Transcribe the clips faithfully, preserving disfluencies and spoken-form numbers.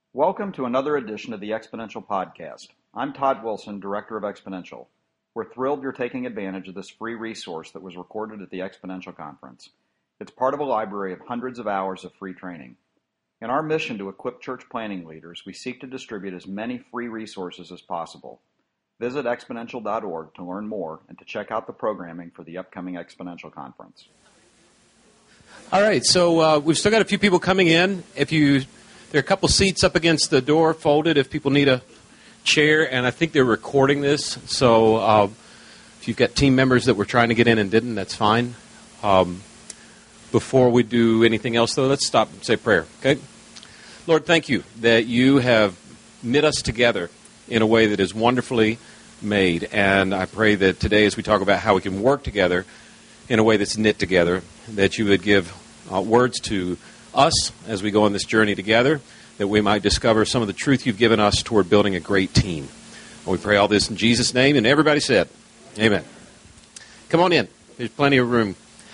Welcome to another edition of the Exponential Podcast. I'm Todd Wilson, Director of Exponential. We're thrilled you're taking advantage of this free resource that was recorded at the Exponential Conference. It's part of a library of hundreds of hours of free training. In our mission to equip church planning leaders, we seek to distribute as many free resources as possible. Visit exponential dot org to learn more and to check out the programming for the upcoming Exponential Conference. All right, so uh, we've still got a few people coming in. If you, there are a couple seats up against the door folded if people need a chair, and I think they're recording this, so uh, if you've got team members that were trying to get in and didn't, that's fine. Um, before we do anything else, though, let's stop and say prayer, okay? Lord, thank you that you have knit us together in a way that is wonderfully made, and I pray that today as we talk about how we can work together in a way that's knit together, that you would give uh, words to us as we go on this journey together, that we might discover some of the truth you've given us toward building a great team. And we pray all this in Jesus' name, and everybody said, amen. Come on in. There's plenty of room.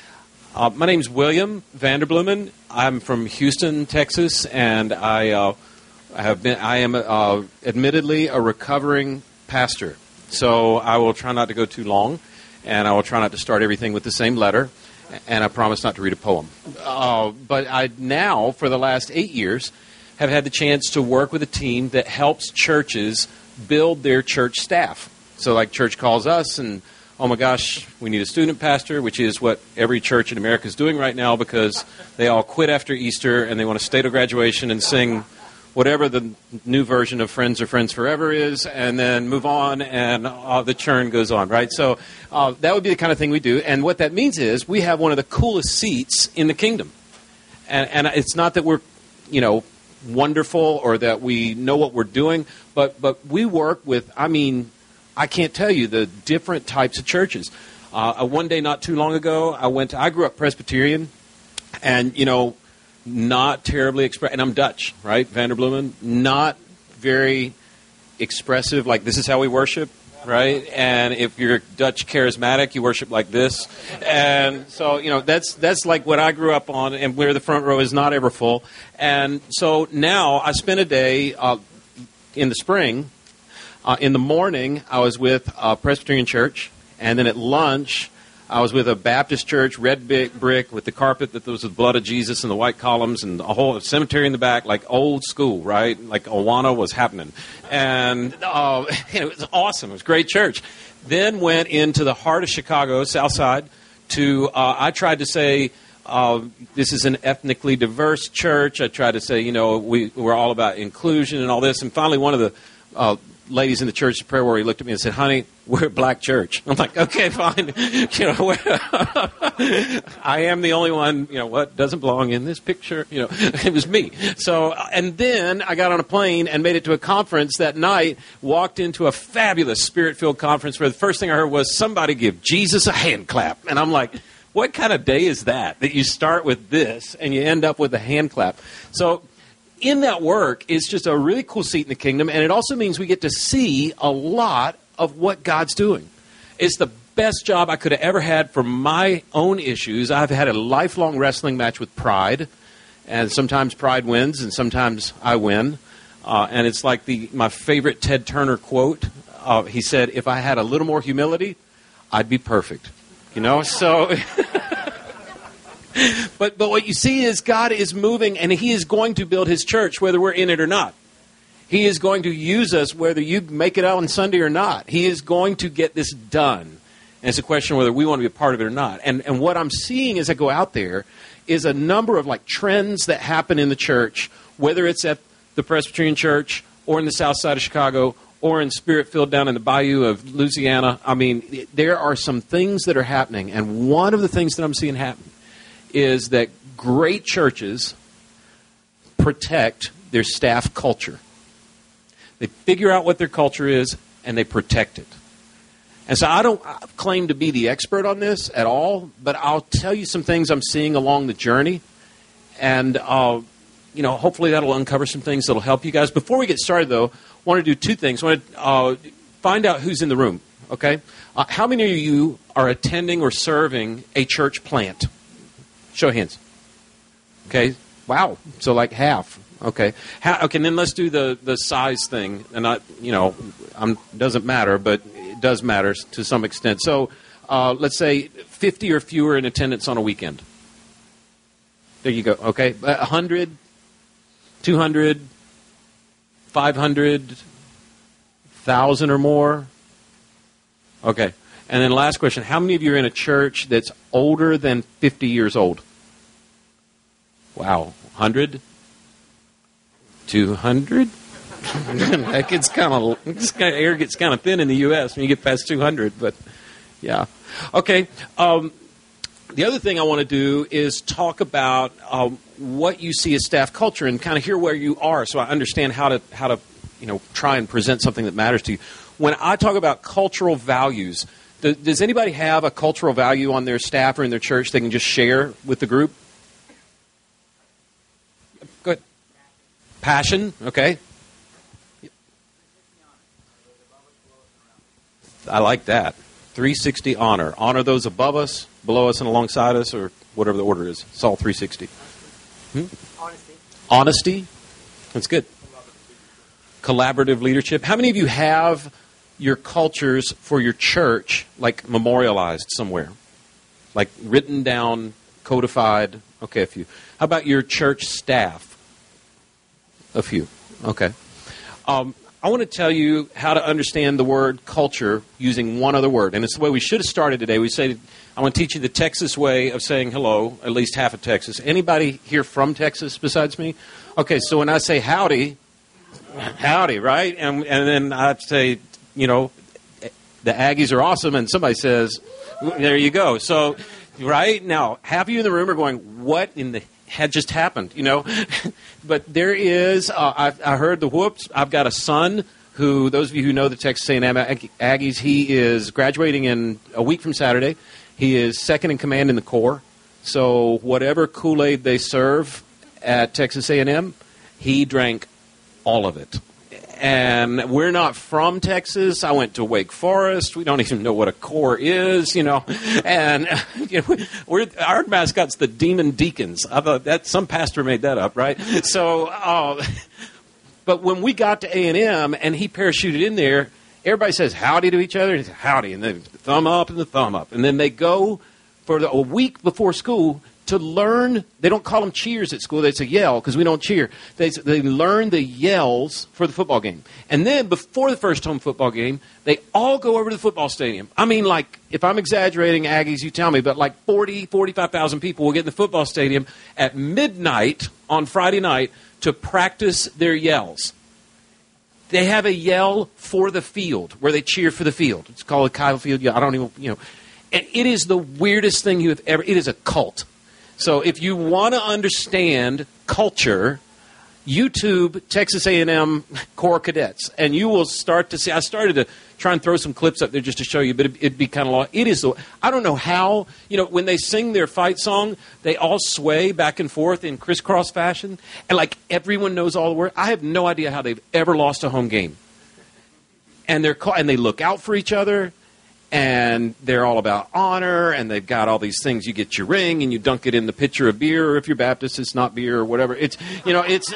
Uh, my name's William Vanderblumen. I'm from Houston, Texas, and I uh, have been. I am uh, admittedly a recovering pastor, so I will try not to go too long, and I will try not to start everything with the same letter, and I promise not to read a poem. Uh, but I now, for the last eight years, have had the chance to work with a team that helps churches build their church staff. So like church calls us and, oh my gosh, we need a student pastor, which is what every church in America is doing right now because they all quit after Easter and they want to stay to graduation and sing whatever the new version of Friends or Friends Forever is, and then move on, and uh, the churn goes on, right? So uh, that would be the kind of thing we do. And what that means is we have one of the coolest seats in the kingdom. And, and it's not that we're, you know, wonderful or that we know what we're doing, but but we work with, I mean, I can't tell you the different types of churches. Uh, one day not too long ago, I went to, I grew up Presbyterian, and, you know, not terribly express, and I'm Dutch, right? Vanderblumen, not very expressive, like this is how we worship, right? And if you're Dutch charismatic, you worship like this. And so, you know, that's that's like what I grew up on, and where the front row is not ever full. And so now I spent a day uh, in the spring. Uh, in the morning, I was with a Presbyterian church, and then at lunch, I was with a Baptist church, red brick, with the carpet that was the blood of Jesus and the white columns and a whole cemetery in the back, like old school, right? Like Awana was happening. And uh, it was awesome. It was a great church. Then went into the heart of Chicago, South Side, to, uh, I tried to say, uh, this is an ethnically diverse church. I tried to say, you know, we, we're all about inclusion and all this. And finally, one of the uh, ladies in the church prayer warrior looked at me and said, honey, we're a black church. I'm like, okay, fine. You know, I am the only one, you know, what doesn't belong in this picture. You know, it was me. So, and then I got on a plane and made it to a conference that night, walked into a fabulous spirit-filled conference where the first thing I heard was somebody give Jesus a hand clap. And I'm like, what kind of day is that, that you start with this and you end up with a hand clap? So, in that work is just a really cool seat in the kingdom, and it also means we get to see a lot of what God's doing. It's the best job I could have ever had for my own issues. I've had a lifelong wrestling match with pride, and sometimes pride wins, and sometimes I win. Uh, and it's like the my favorite Ted Turner quote. Uh, he said, if I had a little more humility, I'd be perfect. You know, so... But but what you see is God is moving, and He is going to build His church whether we're in it or not. He is going to use us whether you make it out on Sunday or not. He is going to get this done. And it's a question of whether we want to be a part of it or not. And and what I'm seeing as I go out there is a number of like trends that happen in the church, whether it's at the Presbyterian Church or in the south side of Chicago or in Spirit-filled down in the bayou of Louisiana. I mean, there are some things that are happening. And one of the things that I'm seeing happen is that great churches protect their staff culture. They figure out what their culture is, and they protect it. And so I don't claim to be the expert on this at all, but I'll tell you some things I'm seeing along the journey. And, uh, you know, hopefully that'll uncover some things that'll help you guys. Before we get started, though, I want to do two things. I want to uh, find out who's in the room, okay? Uh, how many of you are attending or serving a church plant? Show of hands. Okay. Wow. So like half. Okay. How, okay, and then let's do the, the size thing. And not, you know, um, doesn't matter, but it does matter to some extent. So uh, let's say fifty or fewer in attendance on a weekend. There you go. Okay. one hundred, two hundred, five hundred, one thousand or more. Okay. And then last question. How many of you are in a church that's older than fifty years old? Wow. one hundred? two hundred? That gets kind of, air gets kind of thin in the U S when you get past two hundred, but yeah. Okay. Um, the other thing I want to do is talk about um, what you see as staff culture and kind of hear where you are so I understand how to, how to, you know, try and present something that matters to you. When I talk about cultural values, does, does anybody have a cultural value on their staff or in their church they can just share with the group? Go ahead. Passion, okay. I like that. three sixty honor. Honor those above us, below us, and alongside us, or whatever the order is. It's all three sixty. Hmm? Honesty. Honesty. That's good. Collaborative leadership. How many of you have your cultures for your church, like, memorialized somewhere? Like, written down, codified? Okay, a few. How about your church staff? A few. Okay. Um, I want to tell you how to understand the word culture using one other word. And it's the way we should have started today. We say, I want to teach you the Texas way of saying hello, at least half of Texas. Anybody here from Texas besides me? Okay, so when I say howdy, howdy, right? And, and then I say, you know, the Aggies are awesome. And somebody says, there you go. So, right? Now, half of you in the room are going, what in the had just happened, you know? But there is, uh, I, I heard the whoops. I've got a son who, those of you who know the Texas A and M Aggies, he is graduating in a week from Saturday. He is second in command in the Corps. So whatever Kool-Aid they serve at Texas A and M, he drank all of it. And we're not from Texas. I went to Wake Forest. We don't even know what a Corps is, you know. And you know, we're, our mascot's the Demon Deacons. I thought that some pastor made that up, right? So, uh, but when we got to A and M and he parachuted in there, everybody says howdy to each other. Howdy, and then the thumb up and the thumb up, and then they go for the, a week before school to learn. They don't call them cheers at school. They say yell because we don't cheer. They, they learn the yells for the football game. And then before the first home football game, they all go over to the football stadium. I mean, like, if I'm exaggerating, Aggies, you tell me, but like forty, forty-five thousand people will get in the football stadium at midnight on Friday night to practice their yells. They have a yell for the field where they cheer for the field. It's called a Kyle Field yell. I don't even, you know. And it is the weirdest thing you have ever, it is a cult. So if you want to understand culture, YouTube Texas A and M Corps Cadets, and you will start to see. I started to try and throw some clips up there just to show you, but it, it'd be kind of long. It is. The, I don't know how. You know, when they sing their fight song, they all sway back and forth in crisscross fashion, and like everyone knows all the words. I have no idea how they've ever lost a home game. And they're and they look out for each other. And they're all about honor, and they've got all these things. You get your ring, and you dunk it in the pitcher of beer, or if you're Baptist, it's not beer or whatever. It's, you know, it's,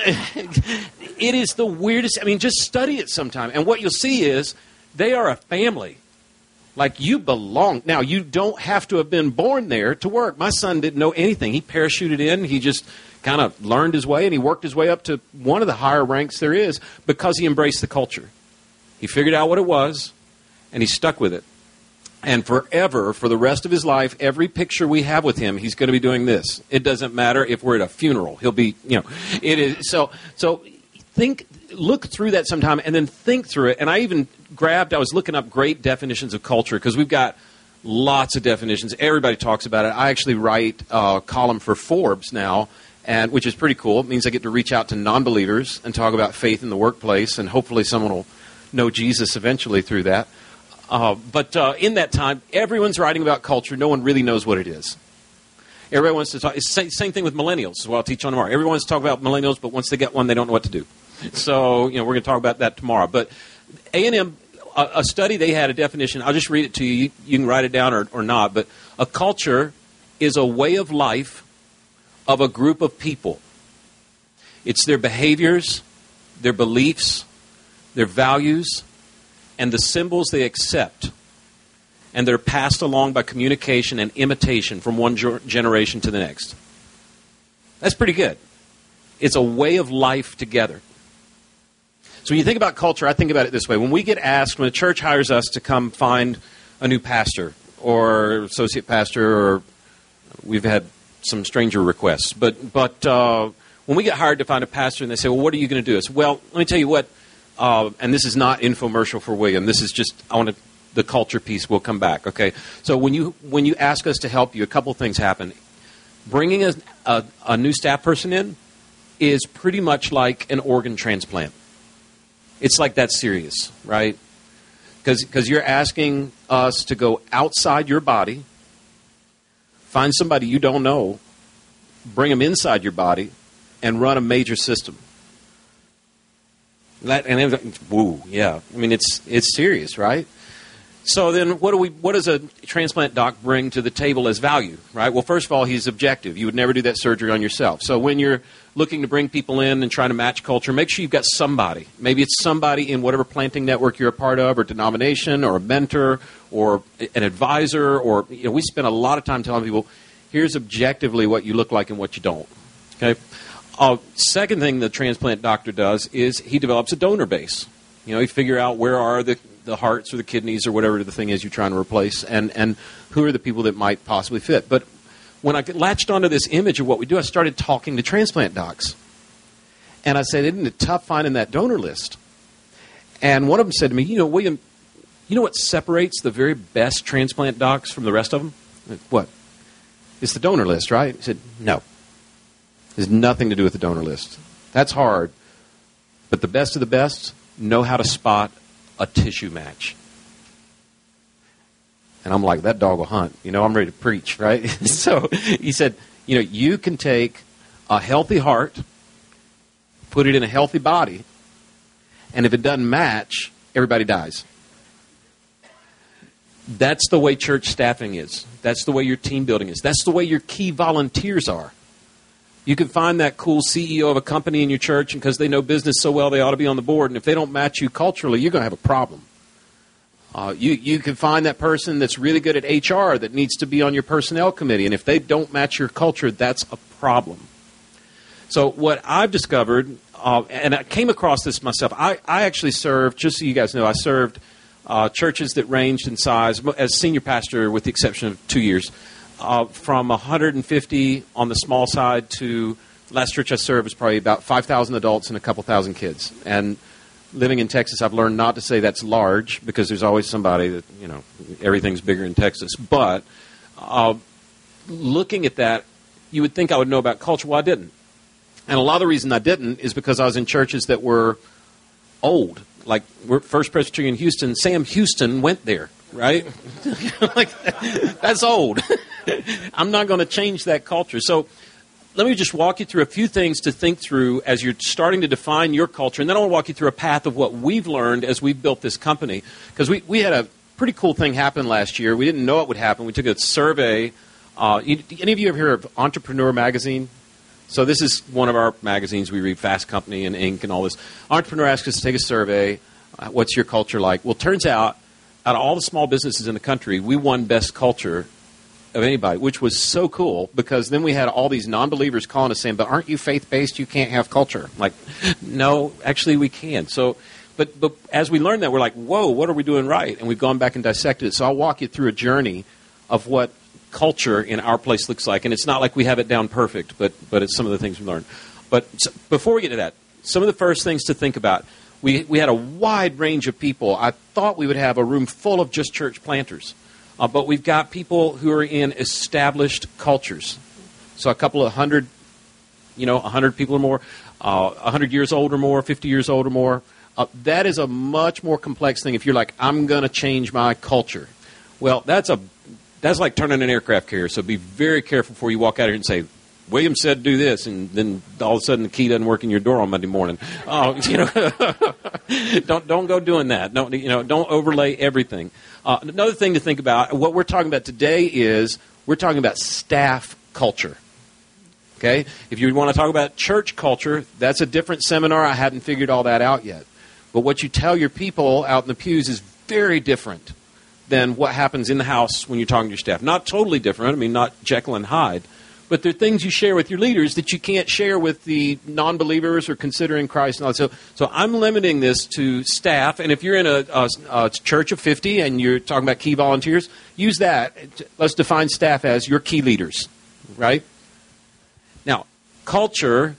it is the weirdest. I mean, just study it sometime. And what you'll see is they are a family. Like, you belong. Now, you don't have to have been born there to work. My son didn't know anything. He parachuted in. He just kind of learned his way, and he worked his way up to one of the higher ranks there is because he embraced the culture. He figured out what it was, and he stuck with it. And forever, for the rest of his life, every picture we have with him, he's going to be doing this. It doesn't matter if we're at a funeral. He'll be, you know, it is. So, so think, look through that sometime and then think through it. And I even grabbed, I was looking up great definitions of culture because we've got lots of definitions. Everybody talks about it. I actually write a column for Forbes now, and which is pretty cool. It means I get to reach out to non-believers and talk about faith in the workplace, and hopefully someone will know Jesus eventually through that. Uh, but uh, in that time, everyone's writing about culture. No one really knows what it is. Everybody wants to talk. It's the same thing with millennials, is what I'll teach on tomorrow. Everyone wants to talk about millennials, but once they get one, they don't know what to do. So, you know, we're going to talk about that tomorrow. But A and M, a, a study, they had a definition. I'll just read it to you. You, you can write it down or, or not. But a culture is a way of life of a group of people. It's their behaviors, their beliefs, their values, and the symbols they accept, and they're passed along by communication and imitation from one ge- generation to the next. That's pretty good. It's a way of life together. So when you think about culture, I think about it this way. When we get asked, when a church hires us to come find a new pastor or associate pastor, or we've had some stranger requests, but but uh, when we get hired to find a pastor and they say, well, what are you going to do? I say, well, let me tell you what, uh, and this is not infomercial for William. This is just, I want to, the culture piece will come back, okay? So when you when you ask us to help you, a couple things happen. Bringing a, a, a new staff person in is pretty much like an organ transplant. It's like that serious, right? Because you're asking us to go outside your body, find somebody you don't know, bring them inside your body, and run a major system. That and woo, yeah. I mean, it's it's serious, right? So then, what do we? What does a transplant doc bring to the table as value, right? Well, first of all, he's objective. You would never do that surgery on yourself. So when you're looking to bring people in and trying to match culture, make sure you've got somebody. Maybe it's somebody in whatever planting network you're a part of, or denomination, or a mentor, or an advisor, or you know, we spend a lot of time telling people, here's objectively what you look like and what you don't. Okay. Uh, second thing the transplant doctor does is he develops a donor base. You know, you figure out where are the the hearts or the kidneys or whatever the thing is you're trying to replace, and, and who are the people that might possibly fit. But when I latched onto this image of what we do, I started talking to transplant docs. And I said, isn't it tough finding that donor list? And one of them said to me, you know, William, you know what separates the very best transplant docs from the rest of them? I said, what? It's the donor list, right? He said, no. It has nothing to do with the donor list. That's hard. But the best of the best know how to spot a tissue match. And I'm like, that dog will hunt. You know, I'm ready to preach, right? So he said, you know, you can take a healthy heart, put it in a healthy body, and if it doesn't match, everybody dies. That's the way church staffing is. That's the way your team building is. That's the way your key volunteers are. You can find that cool C E O of a company in your church, and because they know business so well, they ought to be on the board. And if they don't match you culturally, you're going to have a problem. Uh, you, you can find that person that's really good at H R that needs to be on your personnel committee. And if they don't match your culture, that's a problem. So what I've discovered, uh, and I came across this myself, I, I actually served, just so you guys know, I served uh, churches that ranged in size, as senior pastor with the exception of two years, Uh, from one hundred fifty on the small side to last church I served was probably about five thousand adults and a couple thousand kids. And living in Texas, I've learned not to say that's large because there's always somebody that, you know, everything's bigger in Texas. But uh, looking at that, you would think I would know about culture. Well, I didn't. And a lot of the reason I didn't is because I was in churches that were old. Like we're First Presbyterian Houston, Sam Houston went there, right? Like, that's old. I'm not going to change that culture. So let me just walk you through a few things to think through as you're starting to define your culture. And then I want to walk you through a path of what we've learned as we've built this company. Because we, we had a pretty cool thing happen last year. We didn't know it would happen. We took a survey. Uh, any of you ever heard of Entrepreneur Magazine? So this is one of our magazines. We read Fast Company and Inc and all this. Entrepreneur asked us to take a survey. Uh, what's your culture like? Well, it turns out, out of all the small businesses in the country, we won best culture of anybody, which was so cool because then we had all these non-believers calling us saying, but aren't you faith-based? You can't have culture. I'm like, no, actually we can. So, but, but as we learned that, we're like, whoa, what are we doing right? And we've gone back and dissected it. So I'll walk you through a journey of what culture in our place looks like. And it's not like we have it down perfect, but, but it's some of the things we learned. But so before we get to that, some of the first things to think about, we, we had a wide range of people. I thought we would have a room full of just church planters. Uh, but we've got people who are in established cultures. So a couple of hundred, you know, a hundred people or more, uh, a hundred years old or more, fifty years old or more. Uh, that is a much more complex thing. If you're like, I'm going to change my culture. Well, that's a that's like turning an aircraft carrier. So be very careful before you walk out here and say, William said do this, and then all of a sudden the key doesn't work in your door on Monday morning. Oh, you know, don't don't go doing that. Don't you know? Don't overlay everything. Uh, another thing to think about, what we're talking about today is we're talking about staff culture. Okay? If you want to talk about church culture, that's a different seminar. I hadn't figured all that out yet. But what you tell your people out in the pews is very different than what happens in the house when you're talking to your staff. Not totally different. I mean, not Jekyll and Hyde. But there are things you share with your leaders that you can't share with the non-believers or considering Christ and all that. So, so I'm limiting this to staff. And if you're in a, a, a church of fifty and you're talking about key volunteers, use that. Let's define staff as your key leaders, right? Now, culture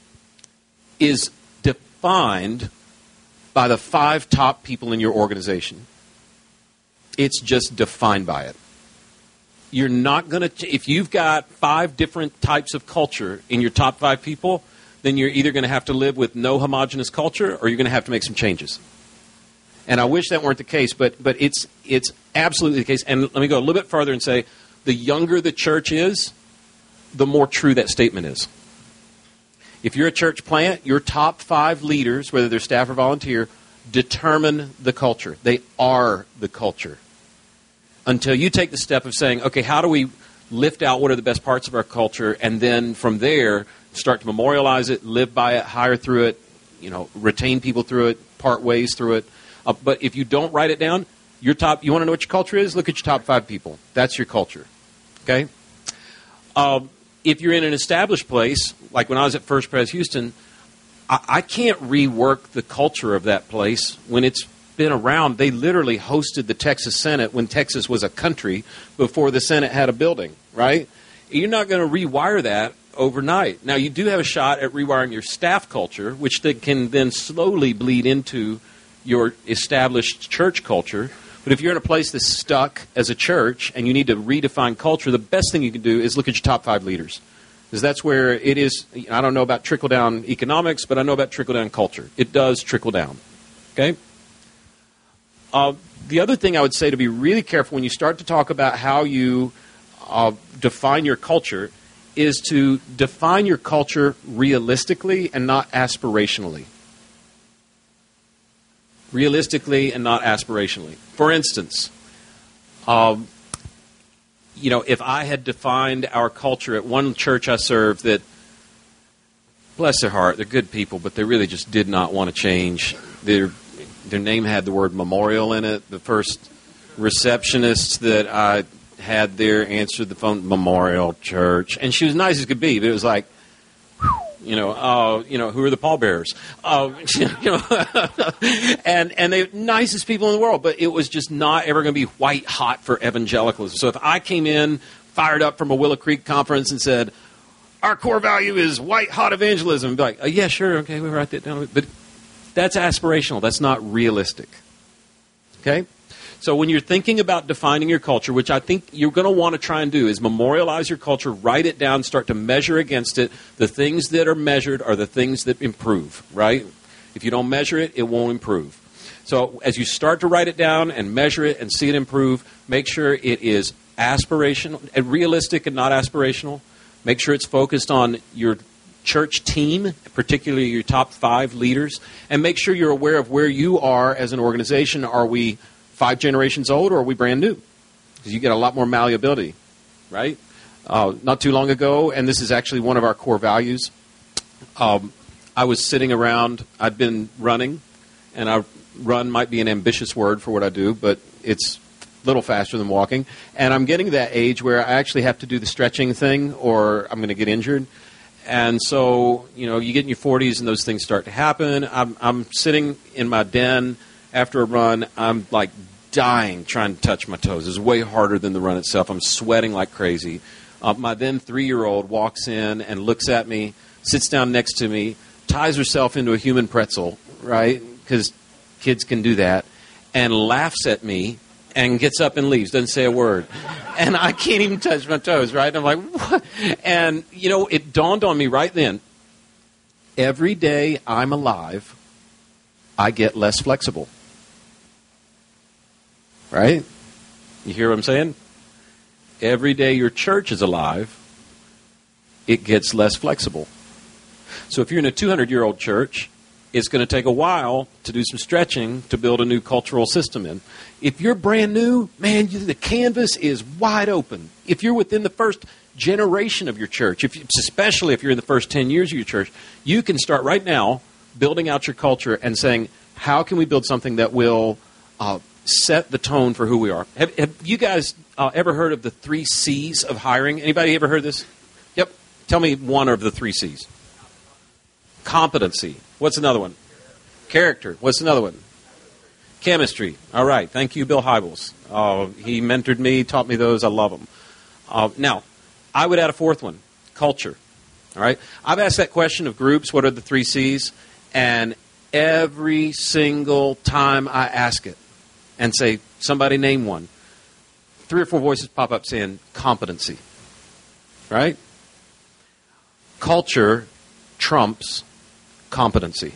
is defined by the five top people in your organization. It's just defined by it. You're not going to, if you've got five different types of culture in your top five people, then you're either going to have to live with no homogenous culture or you're going to have to make some changes. And I wish that weren't the case, but but it's it's absolutely the case. And let me go a little bit further and say, the younger the church is, the more true that statement is. If you're a church plant, your top five leaders, whether they're staff or volunteer, determine the culture. They are the culture. Until you take the step of saying, okay, how do we lift out what are the best parts of our culture, and then from there start to memorialize it, live by it, hire through it, you know, retain people through it, part ways through it. Uh, but if you don't write it down, your top, you want to know what your culture is? Look at your top five people. That's your culture. Okay? Uh, if you're in an established place, like when I was at First Pres Houston, I, I can't rework the culture of that place when it's been around. They literally hosted the Texas Senate when Texas was a country before the Senate had a building, right? You're not going to rewire that overnight. Now, you do have a shot at rewiring your staff culture, which they can then slowly bleed into your established church culture. But if you're in a place that's stuck as a church and you need to redefine culture, the best thing you can do is look at your top five leaders. Because that's where it is. I don't know about trickle-down economics, but I know about trickle-down culture. It does trickle down. Okay? Uh, the other thing I would say to be really careful when you start to talk about how you uh, define your culture is to define your culture realistically and not aspirationally. Realistically and not aspirationally. For instance, um, you know, if I had defined our culture at one church I served that, bless their heart, they're good people, but they really just did not want to change. Their their name had the word memorial in it. The first receptionist that I had there answered the phone, Memorial Church, and she was nice as could be, but it was like, you know, uh, you know, who are the pallbearers? Uh, you know, and and they're nicest people in the world, but it was just not ever going to be white hot for evangelicalism. So if I came in fired up from a Willow Creek conference and said, our core value is white hot evangelism, I'd be like, oh, yeah, sure, okay, we'll write that down. But that's aspirational. That's not realistic. Okay? So when you're thinking about defining your culture, which I think you're going to want to try and do, is memorialize your culture, write it down, start to measure against it. The things that are measured are the things that improve, right? If you don't measure it, it won't improve. So as you start to write it down and measure it and see it improve, make sure it is aspirational, and realistic and not aspirational. Make sure it's focused on your church team, particularly your top five leaders, and make sure you're aware of where you are as an organization. Are we five generations old or are we brand new? Because you get a lot more malleability, right? Uh, not too long ago, and this is actually one of our core values, um, I was sitting around, I'd been running, and I run might be an ambitious word for what I do, but it's a little faster than walking, and I'm getting to that age where I actually have to do the stretching thing or I'm going to get injured. And so, you know, you get in your forties and those things start to happen. I'm, I'm sitting in my den after a run. I'm like dying trying to touch my toes. It's way harder than the run itself. I'm sweating like crazy. Uh, my then three-year-old walks in and looks at me, sits down next to me, ties herself into a human pretzel, right, because kids can do that, and laughs at me and gets up and leaves, doesn't say a word. And I can't even touch my toes, right? And I'm like, what? And, you know, it dawned on me right then, every day I'm alive, I get less flexible. Right? You hear what I'm saying? Every day your church is alive, it gets less flexible. So if you're in a two hundred year old church, it's going to take a while to do some stretching to build a new cultural system in. If you're brand new, man, you, the canvas is wide open. If you're within the first generation of your church, if you, especially if you're in the first ten years of your church, you can start right now building out your culture and saying, how can we build something that will uh, set the tone for who we are? Have, have you guys uh, ever heard of the three C's of hiring? Anybody ever heard this? Yep. Tell me one of the three C's. Competency. What's another one? Character. What's another one? Chemistry. All right. Thank you, Bill Hybels. Uh, he mentored me, taught me those. I love them. Uh, now, I would add a fourth one, culture. All right. I've asked that question of groups, what are the three C's? And every single time I ask it and say, somebody name one, three or four voices pop up saying competency. Right? Culture trumps competency.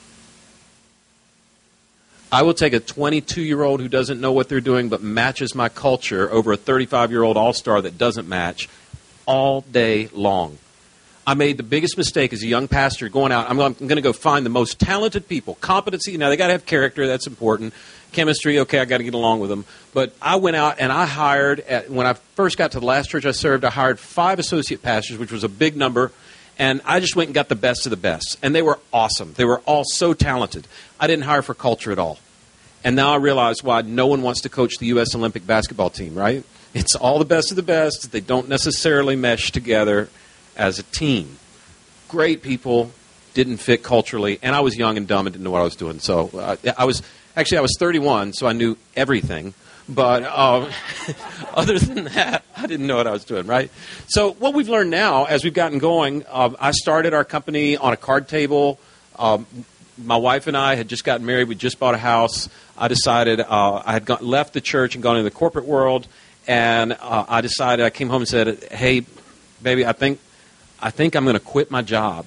I will take a twenty-two-year-old who doesn't know what they're doing but matches my culture over a thirty-five-year-old all-star that doesn't match all day long. I made the biggest mistake as a young pastor going out. I'm going, I'm going to go find the most talented people. Competency, now they got to have character. That's important. Chemistry, okay, I got to get along with them. But I went out and I hired, at, when I first got to the last church I served, I hired five associate pastors, which was a big number. And I just went and got the best of the best. And they were awesome. They were all so talented. I didn't hire for culture at all. And now I realize why no one wants to coach the U S Olympic basketball team, right? It's all the best of the best. They don't necessarily mesh together as a team. Great people, didn't fit culturally. And I was young and dumb and didn't know what I was doing. So uh, I was, actually I was thirty-one, so I knew everything. But um, other than that, I didn't know what I was doing, right? So what we've learned now, as we've gotten going, uh, I started our company on a card table. Um, my wife and I had just gotten married. We just bought a house. I decided uh, I had got, left the church and gone into the corporate world, and uh, I decided, I came home and said, hey, baby, I think, I think I'm going to quit my job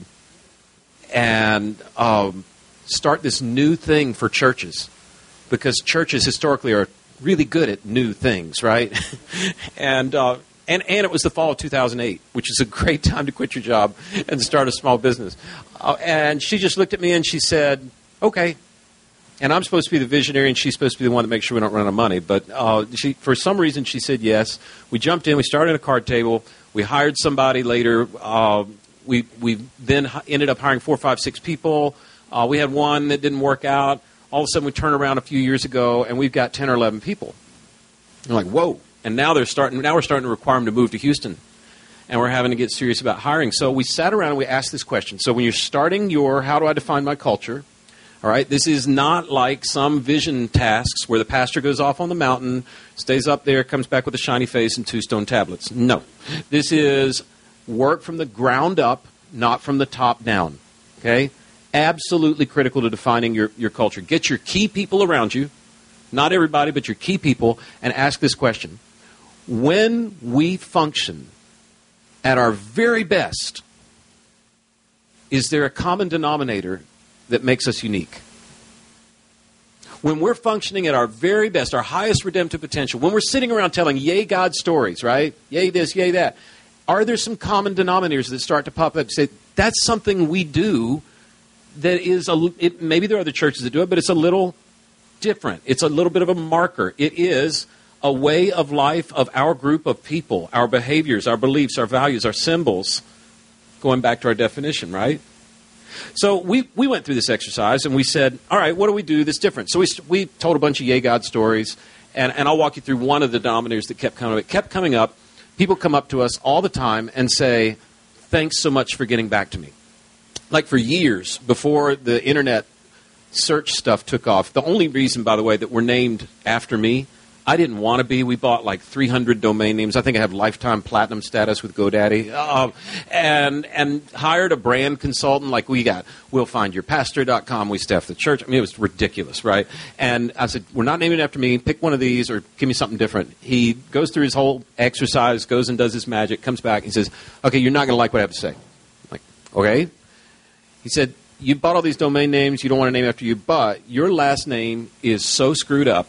and um, start this new thing for churches, because churches historically are really good at new things, right? and, uh, and and it was the fall of two thousand eight, which is a great time to quit your job and start a small business. Uh, and she just looked at me and she said, okay. And I'm supposed to be the visionary and she's supposed to be the one that makes sure we don't run out of money. But uh, she, for some reason, she said yes. We jumped in. We started a card table. We hired somebody later. Uh, we, we then ended up hiring four, five, six people. Uh, we had one that didn't work out. All of a sudden, we turned around a few years ago, and we've got ten or eleven people. I'm like, whoa! And now they're starting. Now we're starting to require them to move to Houston, and we're having to get serious about hiring. So we sat around and we asked this question. So when you're starting your, how do I define my culture? All right, this is not like some vision tasks where the pastor goes off on the mountain, stays up there, comes back with a shiny face and two stone tablets. No, this is work from the ground up, not from the top down. Okay. Absolutely critical to defining your, your culture. Get your key people around you, not everybody, but your key people, and ask this question. When we function at our very best, is there a common denominator that makes us unique? When we're functioning at our very best, our highest redemptive potential, when we're sitting around telling yay God stories, right? Yay this, yay that. Are there some common denominators that start to pop up and say, that's something we do that is, a, it, maybe there are other churches that do it, but it's a little different. It's a little bit of a marker. It is a way of life of our group of people, our behaviors, our beliefs, our values, our symbols, going back to our definition, right? So we, we went through this exercise and we said, all right, what do we do that's different? So we, we told a bunch of yay God stories, and, and I'll walk you through one of the denominators that kept coming up. It kept coming up. People come up to us all the time and say, thanks so much for getting back to me. Like for years, before the internet search stuff took off, the only reason, by the way, that we're named after me, I didn't want to be. We bought like three hundred domain names. I think I have lifetime platinum status with GoDaddy. Uh, and and hired a brand consultant like we got. We'll find your pastor dot com. We staff the church. I mean, it was ridiculous, right? And I said, we're not naming it after me. Pick one of these or give me something different. He goes through his whole exercise, goes and does his magic, comes back and says, okay, you're not going to like what I have to say. I'm like, okay. He said, you bought all these domain names, you don't want to name after you, but your last name is so screwed up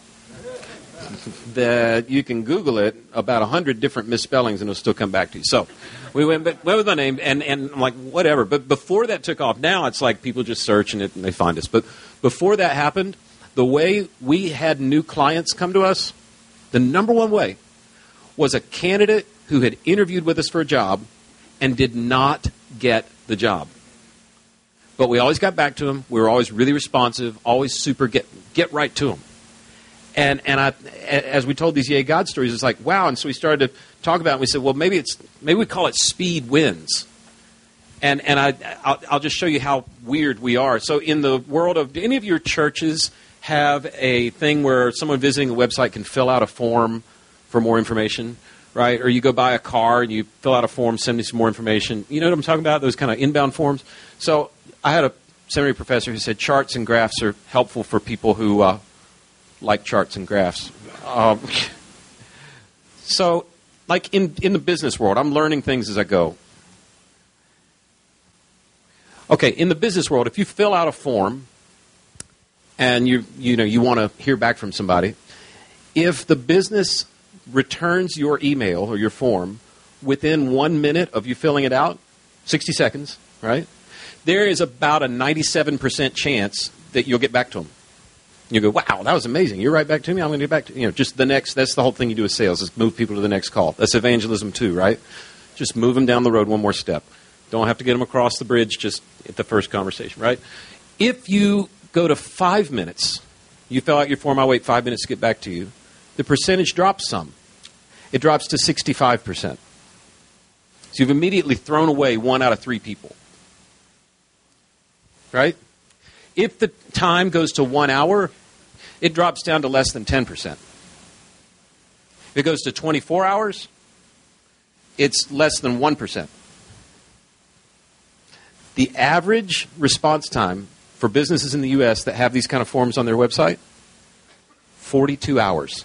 that you can Google it about a hundred different misspellings and it'll still come back to you. So we went, went with my name, and, and I'm like, whatever. But before that took off, now it's like people just search and, it, and they find us. But before that happened, the way we had new clients come to us, the number one way was a candidate who had interviewed with us for a job and did not get the job. But we always got back to them. We were always really responsive, always super get get right to them. And and I, as we told these Yay God stories, it's like, wow. And so we started to talk about it. And we said, well, maybe it's maybe we call it speed wins. And and I I'll, I'll just show you how weird we are. So in the world of, do any of your churches have a thing where someone visiting a website can fill out a form for more information, right? Or you go buy a car and you fill out a form, send me some more information. You know what I'm talking about? Those kind of inbound forms. So I had a seminary professor who said charts and graphs are helpful for people who uh, like charts and graphs. Um, so, like in, in the business world, I'm learning things as I go. Okay, in the business world, if you fill out a form and you you know you want to hear back from somebody, if the business returns your email or your form within one minute of you filling it out, sixty seconds, right? There is about a ninety-seven percent chance that you'll get back to them. You go, wow, that was amazing. You're right back to me. I'm going to get back to you. Know, just the next. That's the whole thing you do with sales is move people to the next call. That's evangelism too, right? Just move them down the road one more step. Don't have to get them across the bridge just at the first conversation, right? If you go to five minutes, you fill out your form, I wait five minutes to get back to you, the percentage drops some. It drops to sixty-five percent. So you've immediately thrown away one out of three people, right? If the time goes to one hour, it drops down to less than ten percent. If it goes to twenty-four hours, it's less than one percent. The average response time for businesses in the U S that have these kind of forms on their website, forty-two hours.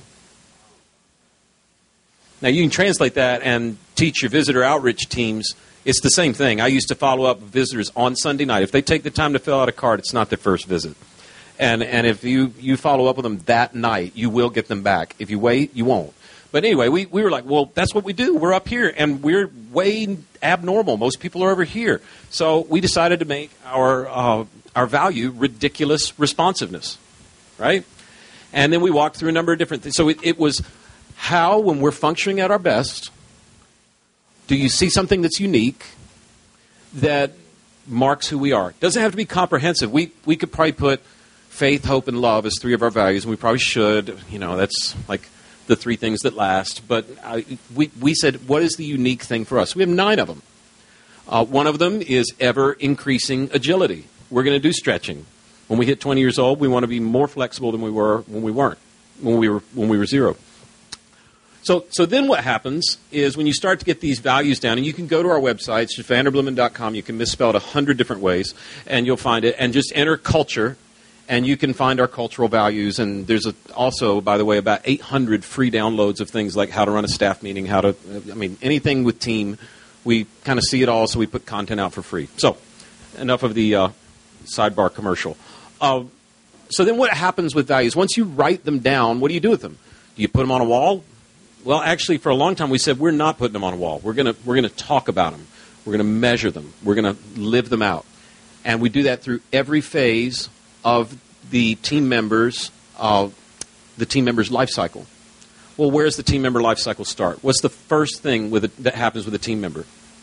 Now, you can translate that and teach your visitor outreach teams. It's the same thing. I used to follow up with visitors on Sunday night. If they take the time to fill out a card, it's not their first visit. And and if you, you follow up with them that night, you will get them back. If you wait, you won't. But anyway, we, we were like, well, that's what we do. We're up here, and we're way abnormal. Most people are over here. So we decided to make our uh, our value ridiculous responsiveness, right? And then we walked through a number of different things. So it, it was how, when we're functioning at our best, do you see something that's unique that marks who we are? It doesn't have to be comprehensive. We we could probably put faith, hope, and love as three of our values, and we probably should. You know, that's like the three things that last. But uh, we, we said, what is the unique thing for us? We have nine of them. Uh, one of them is ever-increasing agility. We're going to do stretching. When we hit twenty years old, we want to be more flexible than we were when we weren't, when we were when we were zero. So, so then what happens is when you start to get these values down, and you can go to our website, it's vanderblumen dot com. You can misspell it a hundred different ways, and you'll find it. And just enter culture, and you can find our cultural values. And there's a, also, by the way, about eight hundred free downloads of things like how to run a staff meeting, how to, I mean, anything with team. We kind of see it all, so we put content out for free. So, enough of the uh, sidebar commercial. Uh, so then what happens with values? Once you write them down, what do you do with them? Do you put them on a wall? Well, actually, for a long time, we said we're not putting them on a wall. We're going to we're going to talk about them. We're going to measure them. We're going to live them out. And we do that through every phase of the team members' uh, the team members' life cycle. Well, where does the team member life cycle start? What's the first thing with a, that happens with a team member?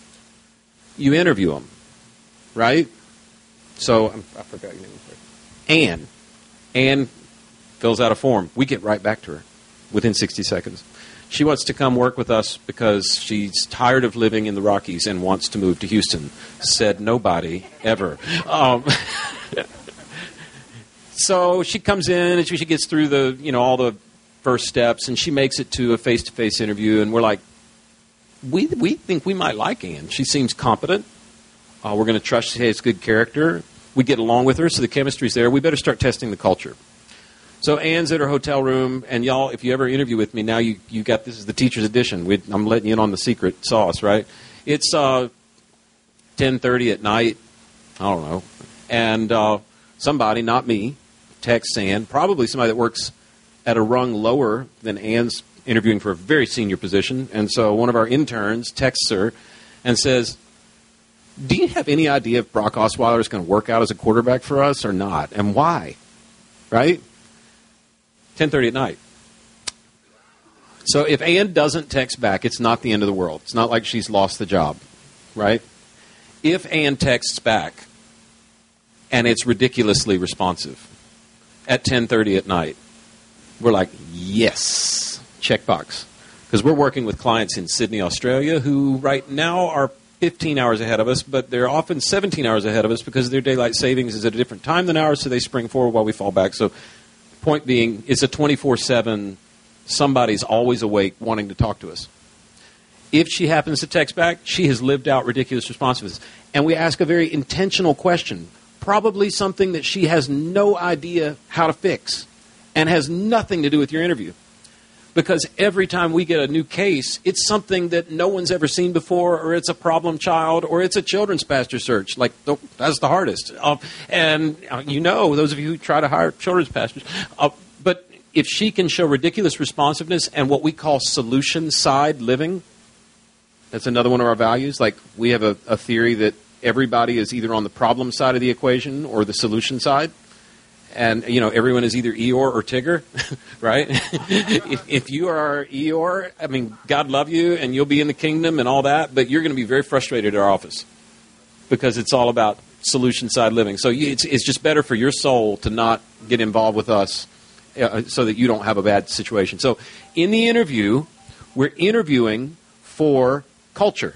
You interview them, right? So I forgot your name. Anne. Anne fills out a form. We get right back to her within sixty seconds. She wants to come work with us because she's tired of living in the Rockies and wants to move to Houston. Said nobody ever. Um, so she comes in and she, she gets through the, you know, all the first steps, and she makes it to a face-to-face interview, and we're like, we we think we might like Anne. She seems competent. Uh, we're going to trust she has good character. We get along with her, so the chemistry's there. We better start testing the culture. So Anne's at her hotel room, and y'all, if you ever interview with me, now you you got, this is the teacher's edition. We, I'm letting you in on the secret sauce, right? It's uh, ten thirty at night. I don't know. And uh, somebody, not me, texts Anne, probably somebody that works at a rung lower than Anne's interviewing for a very senior position. And so one of our interns texts her and says, do you have any idea if Brock Osweiler is going to work out as a quarterback for us or not? And why? Right? ten thirty at night. So if Ann doesn't text back, it's not the end of the world. It's not like she's lost the job, right? If Ann texts back and it's ridiculously responsive at ten thirty at night, we're like, yes, checkbox. Because we're working with clients in Sydney, Australia, who right now are fifteen hours ahead of us, but they're often seventeen hours ahead of us because their daylight savings is at a different time than ours, so they spring forward while we fall back. So point being, it's a twenty-four seven, somebody's always awake wanting to talk to us. If she happens to text back, she has lived out ridiculous responsiveness. And we ask a very intentional question, probably something that she has no idea how to fix and has nothing to do with your interview. Because every time we get a new case, it's something that no one's ever seen before, or it's a problem child, or it's a children's pastor search. Like, that's the hardest. Uh, and uh, you know, those of you who try to hire children's pastors. Uh, but if she can show ridiculous responsiveness and what we call solution side living, that's another one of our values. Like, we have a, a theory that everybody is either on the problem side of the equation or the solution side. And, you know, everyone is either Eeyore or Tigger, right? if, if you are Eeyore, I mean, God love you and you'll be in the kingdom and all that, but you're going to be very frustrated at our office because it's all about solution side living. So you, it's, it's just better for your soul to not get involved with us uh, so that you don't have a bad situation. So in the interview, we're interviewing for culture.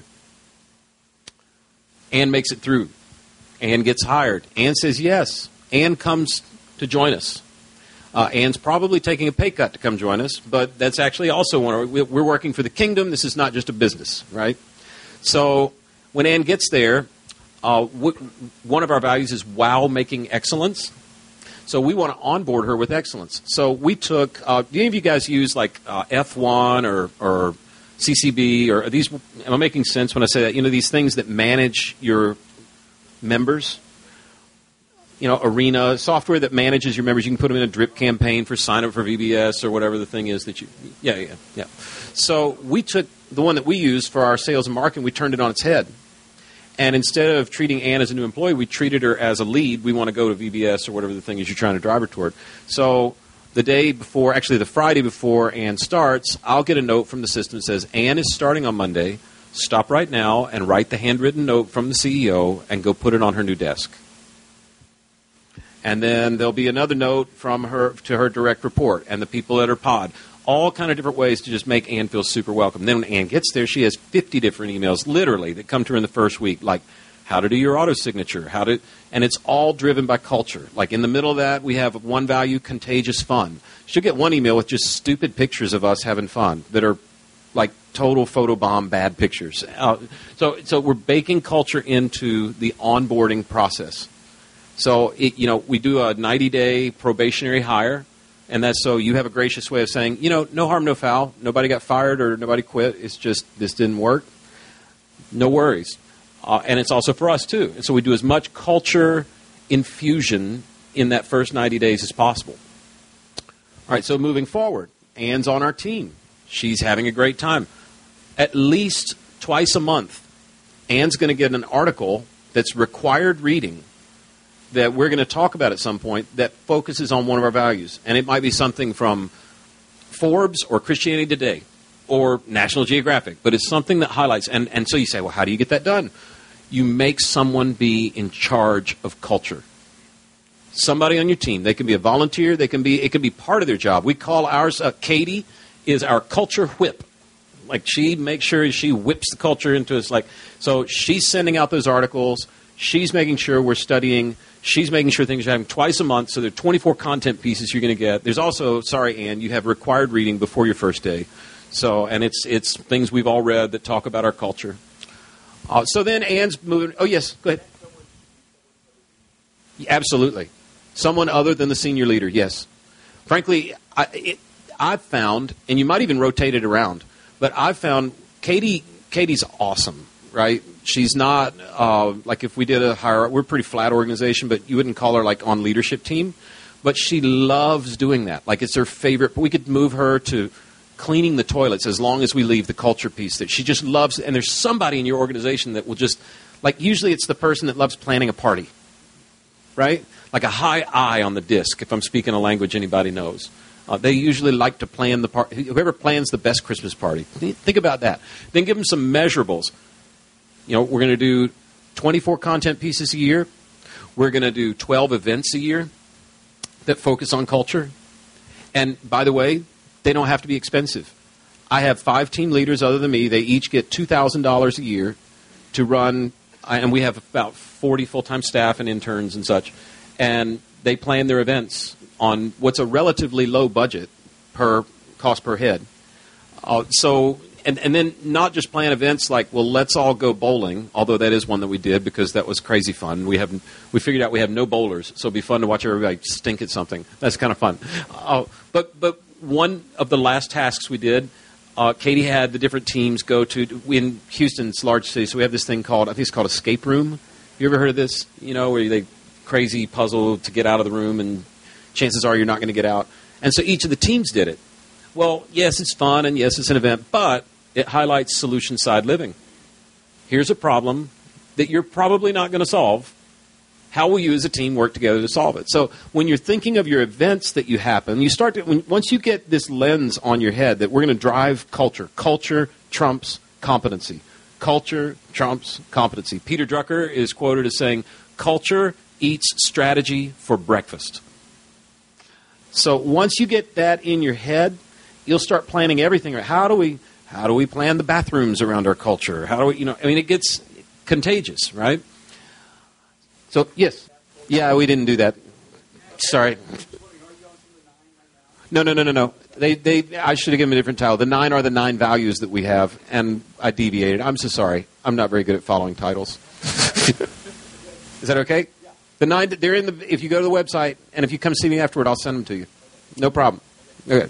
Ann makes it through. Ann gets hired. Ann says yes. Ann comes to join us. Uh, Ann's probably taking a pay cut to come join us, but that's actually also one of, we're working for the kingdom. This is not just a business, right? So when Ann gets there, uh, w- one of our values is wow making excellence. So we want to onboard her with excellence. So we took, uh, do any of you guys use like uh, F one or, or C C B, or are these, am I making sense when I say that? You know, these things that manage your members? You know, Arena, software that manages your members. You can put them in a drip campaign for sign up for V B S or whatever the thing is that you, yeah, yeah, yeah. So we took the one that we use for our sales and marketing, we turned it on its head. And instead of treating Ann as a new employee, we treated her as a lead. We want to go to V B S or whatever the thing is you're trying to drive her toward. So the day before, actually the Friday before Ann starts, I'll get a note from the system that says, Ann is starting on Monday. Stop right now and write the handwritten note from the C E O and go put it on her new desk. And then there'll be another note from her to her direct report and the people at her pod. All kind of different ways to just make Ann feel super welcome. Then when Ann gets there, she has fifty different emails, literally, that come to her in the first week, like how to do your auto signature, how to, and it's all driven by culture. Like in the middle of that, we have one value, contagious fun. She'll get one email with just stupid pictures of us having fun that are like total photobomb bad pictures. Uh, so, so we're baking culture into the onboarding process. So, it, you know, we do a ninety-day probationary hire, and that's so you have a gracious way of saying, you know, no harm, no foul. Nobody got fired or nobody quit. It's just this didn't work. No worries. Uh, and it's also for us, too. And so we do as much culture infusion in that first ninety days as possible. All right, so moving forward, Ann's on our team. She's having a great time. At least twice a month, Ann's going to get an article that's required reading that we're going to talk about at some point that focuses on one of our values. And it might be something from Forbes or Christianity Today or National Geographic, but it's something that highlights. And, and so you say, well, how do you get that done? You make someone be in charge of culture. Somebody on your team. They can be a volunteer. They can be. It can be part of their job. We call ours, uh, Katie is our culture whip. Like she makes sure she whips the culture into us. Like, so she's sending out those articles. She's making sure we're studying. She's making sure things are happening twice a month. So there are twenty-four content pieces you're going to get. There's also, sorry, Ann, you have required reading before your first day. So, and it's it's things we've all read that talk about our culture. Uh, so then Ann's moving. Oh, yes, go ahead. Yeah, absolutely. Someone other than the senior leader, yes. Frankly, I, it, I've found, and you might even rotate it around, but I've found Katie. Katie's awesome, right? She's not, uh, like if we did a hire, we're a pretty flat organization, but you wouldn't call her like on leadership team. But she loves doing that. Like it's her favorite. We could move her to cleaning the toilets as long as we leave the culture piece that she just loves. And there's somebody in your organization that will just, like usually it's the person that loves planning a party, right? Like a high I on the disc, if I'm speaking a language anybody knows. Uh, they usually like to plan the part. Whoever plans the best Christmas party. Think about that. Then give them some measurables. You know, we're going to do twenty-four content pieces a year. We're going to do twelve events a year that focus on culture. And by the way, they don't have to be expensive. I have five team leaders other than me. They each get two thousand dollars a year to run, and we have about forty full-time staff and interns and such. And they plan their events on what's a relatively low budget per cost per head. Uh, so, and, and then not just plan events like, well, let's all go bowling, although that is one that we did because that was crazy fun. We have we figured out we have no bowlers, so it'd be fun to watch everybody stink at something. That's kind of fun. Uh, but but one of the last tasks we did, uh, Katie had the different teams go to, in Houston's large city, so we have this thing called, I think it's called Escape Room. You ever heard of this? You know, where they crazy puzzle to get out of the room and chances are you're not going to get out. And so each of the teams did it. Well, yes, it's fun, and yes, it's an event, but it highlights solution-side living. Here's a problem that you're probably not going to solve. How will you as a team work together to solve it? So when you're thinking of your events that you happen, you start to, when, once you get this lens on your head that we're going to drive culture. Culture trumps competency. Culture trumps competency. Peter Drucker is quoted as saying, culture eats strategy for breakfast. So once you get that in your head, you'll start planning everything. How do we how do we plan the bathrooms around our culture? How do we, you know, I mean, it gets contagious, right? So, yes. Yeah, we didn't do that. Sorry. No, no, no, no, no. They, they, I should have given them a different title. The nine are the nine values that we have, and I deviated. I'm so sorry. I'm not very good at following titles. Is that okay? The nine, they're in the. If you go to the website, and if you come see me afterward, I'll send them to you. No problem. Okay.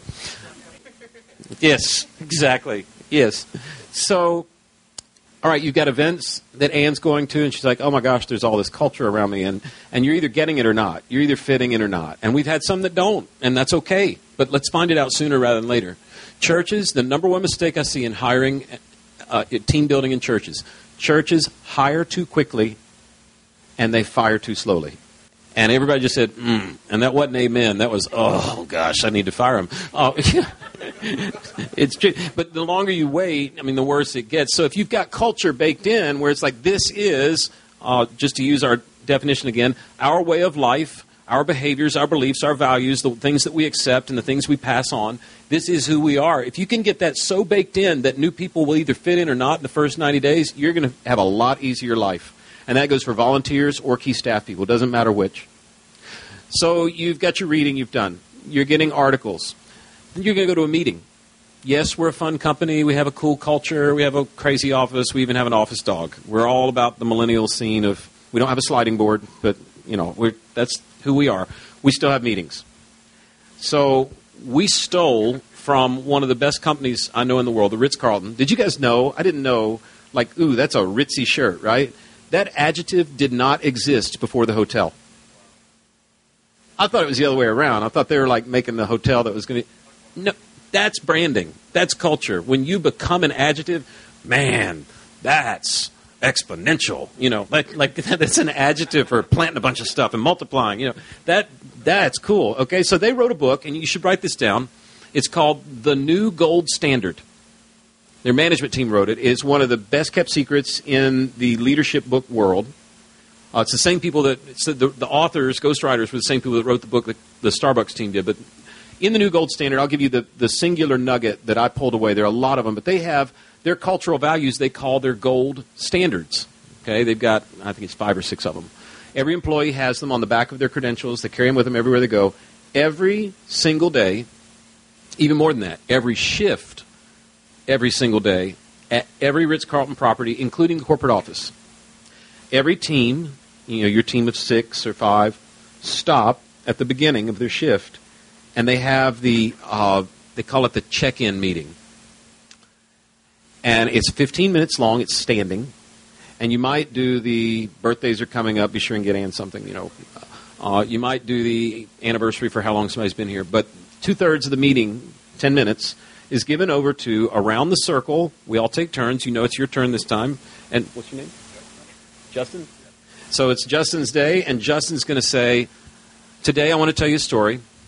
Yes, exactly. Yes. So, all right, you've got events that Anne's going to, and she's like, oh my gosh, there's all this culture around me, and, and you're either getting it or not. You're either fitting in or not. And we've had some that don't, and that's okay. But let's find it out sooner rather than later. Churches, the number one mistake I see in hiring, uh, team building in churches, churches hire too quickly, and they fire too slowly. And everybody just said, mm. And that wasn't amen. That was, oh, gosh, I need to fire him. Oh, it's true. But the longer you wait, I mean, the worse it gets. So if you've got culture baked in where it's like this is, uh, just to use our definition again, our way of life, our behaviors, our beliefs, our values, the things that we accept and the things we pass on, this is who we are. If you can get that so baked in that new people will either fit in or not in the first ninety days, you're going to have a lot easier life. And that goes for volunteers or key staff people. It doesn't matter which. So you've got your reading you've done. You're getting articles. Then you're going to go to a meeting. Yes, we're a fun company. We have a cool culture. We have a crazy office. We even have an office dog. We're all about the millennial scene of, we don't have a sliding board, but, you know, we're, that's who we are. We still have meetings. So we stole from one of the best companies I know in the world, the Ritz-Carlton. Did you guys know? I didn't know, like, ooh, that's a ritzy shirt, right? That adjective did not exist before the hotel. I thought it was the other way around. I thought they were like making the hotel that was going to... No, that's branding. That's culture. When you become an adjective, man, that's exponential. You know, like like that's an adjective for planting a bunch of stuff and multiplying. You know, that that's cool. Okay, so they wrote a book, and you should write this down. It's called The New Gold Standard. Their management team wrote it. It's one of the best-kept secrets in the leadership book world. Uh, it's the same people that, it's the, the, the authors, ghostwriters, were the same people that wrote the book that the Starbucks team did. But in the New Gold Standard, I'll give you the, the singular nugget that I pulled away. There are a lot of them, but they have their cultural values they call their gold standards. Okay, they've got, I think it's five or six of them. Every employee has them on the back of their credentials. They carry them with them everywhere they go. Every single day, even more than that, every shift, every single day, at every Ritz-Carlton property, including the corporate office. Every team, you know, your team of six or five, stop at the beginning of their shift, and they have the, uh, they call it the check-in meeting. And it's fifteen minutes long, it's standing, and you might do the birthdays are coming up, be sure and get Ann something, you know. Uh, you might do the anniversary for how long somebody's been here, but two-thirds of the meeting, ten minutes, is given over to around the circle. We all take turns. You know it's your turn this time. And what's your name? Justin? So it's Justin's day, and Justin's going to say, today I want to tell you a story.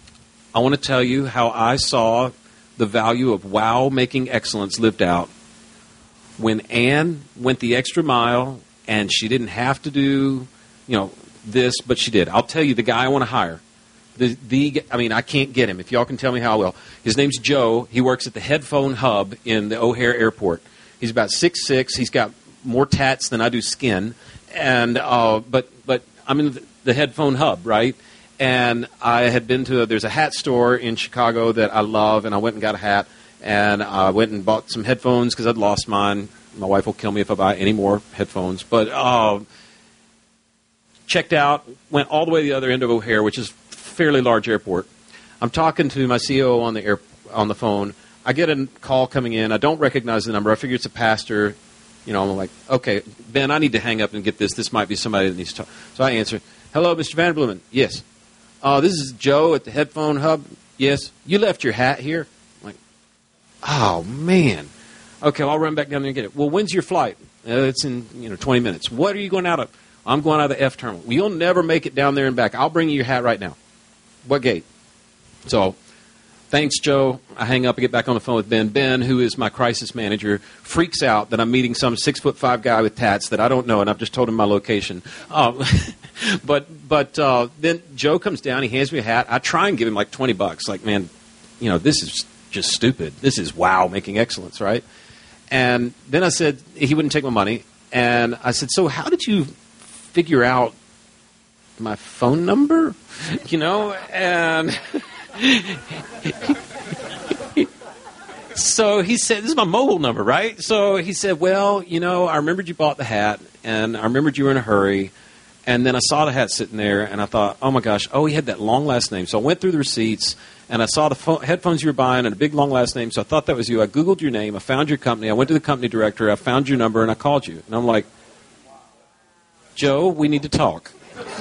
I want to tell you how I saw the value of wow making excellence lived out when Ann went the extra mile and she didn't have to do, you know, this, but she did. I'll tell you the guy I want to hire. The, the I mean, I can't get him. If y'all can tell me how I will. His name's Joe. He works at the Headphone Hub in the O'Hare Airport. He's about six foot six. He's got more tats than I do skin. And uh, but but I'm in the Headphone Hub, right? And I had been to a, there's a hat store in Chicago that I love, and I went and got a hat, and I went and bought some headphones because I'd lost mine. My wife will kill me if I buy any more headphones. But uh, checked out, went all the way to the other end of O'Hare, which is a fairly large airport. I'm talking to my C O O on the air, on the phone. I get a call coming in. I don't recognize the number. I figure it's a pastor. You know, I'm like, okay, Ben, I need to hang up and get this. This might be somebody that needs to talk. So I answer, hello, Mister Van Blumen. Yes. Uh, this is Joe at the Headphone Hub. Yes. You left your hat here? I'm like, oh, man. Okay, well, I'll run back down there and get it. Well, when's your flight? Uh, it's in, you know, twenty minutes. What are you going out of? I'm going out of the F terminal. Well, you'll never make it down there and back. I'll bring you your hat right now. What gate? So, thanks, Joe. I hang up and get back on the phone with Ben. Ben, who is my crisis manager, freaks out that I'm meeting some six foot five guy with tats that I don't know, and I've just told him my location. Um, but but uh, then Joe comes down. He hands me a hat. I try and give him like twenty bucks. Like, man, you know, this is just stupid. This is wow, making excellence, right? And then I said he wouldn't take my money, and I said, so how did you figure out my phone number? You know, and so he said, this is my mobile number, right? So he said, well, you know, I remembered you bought the hat, and I remembered you were in a hurry, and then I saw the hat sitting there, and I thought, oh, my gosh, oh, he had that long last name. So I went through the receipts, and I saw the phone, headphones you were buying and a big long last name, so I thought that was you. I Googled your name. I found your company. I went to the company director. I found your number, and I called you. And I'm like, Joe, we need to talk.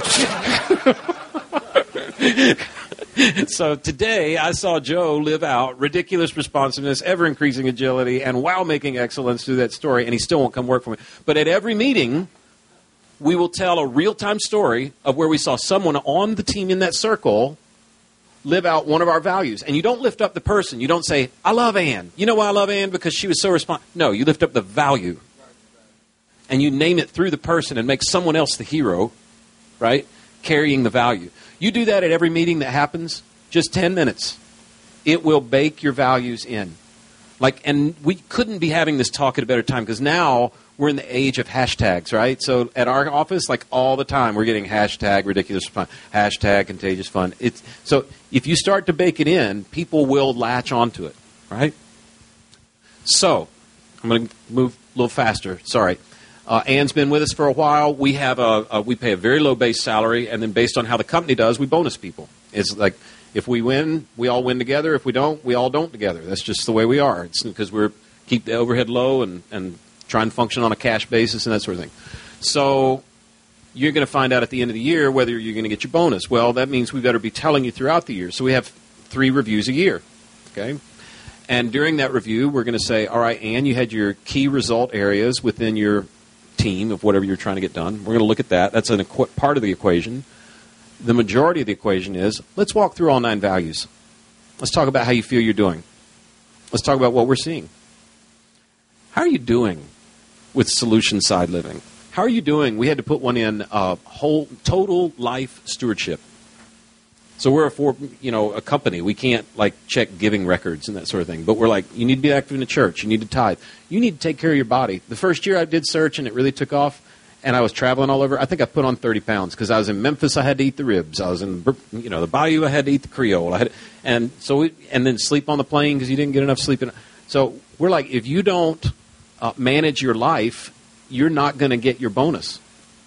So today I saw Joe live out ridiculous responsiveness, ever-increasing agility, and wow-making excellence through that story, and he still won't come work for me. But at every meeting, we will tell a real-time story of where we saw someone on the team in that circle live out one of our values. And you don't lift up the person. You don't say, I love Ann. You know why I love Ann? Because she was so responsive. No, you lift up the value. And you name it through the person and make someone else the hero, right? Carrying the value. You do that at every meeting that happens, just ten minutes. It will bake your values in. Like, and we couldn't be having this talk at a better time because now we're in the age of hashtags, right? So at our office, like all the time, we're getting hashtag ridiculous fun, hashtag contagious fun. It's, so if you start to bake it in, people will latch onto it, right? So I'm going to move a little faster. Sorry. Uh, Ann's been with us for a while. We have a, a we pay a very low base salary, and then based on how the company does, we bonus people. It's like if we win, we all win together. If we don't, we all don't together. That's just the way we are. It's because we're keep the overhead low and, and try and function on a cash basis and that sort of thing. So you're going to find out at the end of the year whether you're going to get your bonus. Well, that means we better be telling you throughout the year. So we have three reviews a year, okay? And during that review, we're going to say, all right, Ann, you had your key result areas within your team of whatever you're trying to get done. We're going to look at that. That's an equ- part of the equation. The majority of the equation is, let's walk through all nine values. Let's talk about how you feel you're doing. Let's talk about what we're seeing. How are you doing with solution side living? How are you doing? We had to put one in uh, whole total life stewardship. So we're a for, you know a company. We can't like check giving records and that sort of thing. But we're like, you need to be active in the church. You need to tithe. You need to take care of your body. The first year I did search and it really took off, and I was traveling all over. I think I put on thirty pounds because I was in Memphis. I had to eat the ribs. I was in you know the Bayou. I had to eat the Creole. I had, and so we, and then sleep on the plane because you didn't get enough sleep. In, so we're like, if you don't uh, manage your life, you're not going to get your bonus.